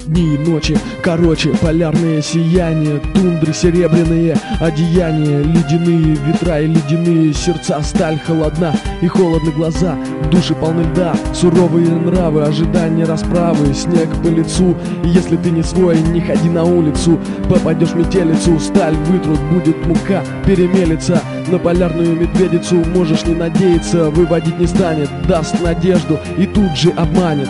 дни и ночи. Короче, полярные сияния, тундры серебряные одеяния, ледяные ветра и ледяные сердца. Сталь холодна и холодны глаза, в душе полны льда, суровые нравы, ожидание расправы, снег по лицу. И если ты не свой, не ходи на улицу, попадешь в метелицу, сталь вытрут, будет мука, перемелется. На полярную медведицу можешь не надеяться, выводить не станет, даст надежду и тут же обманет.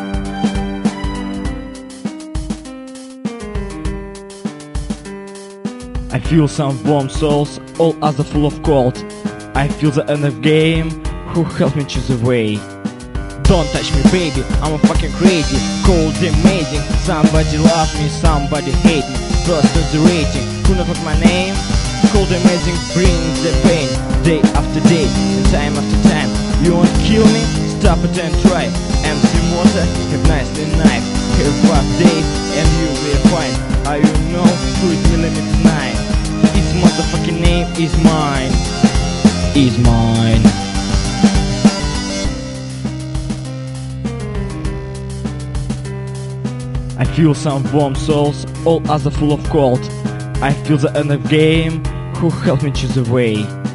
I feel some warm souls, all other full of cold. I feel the end of game, who helped me choose the way. Don't touch me baby, I'm a fucking crazy, cold amazing. Somebody love me, somebody hate me, first to the rating. Who knows what my name? Cold amazing brings the pain, day after day, and time after time. You won't kill me? Stop it and try. MC Motor, have nicely knife. Have 5 days and you'll be fine. Are you know who is Millimeter 9? His motherfucking name is mine. Is mine. I feel some warm souls, all other full of cold. I feel the end of game, who helped me choose the way.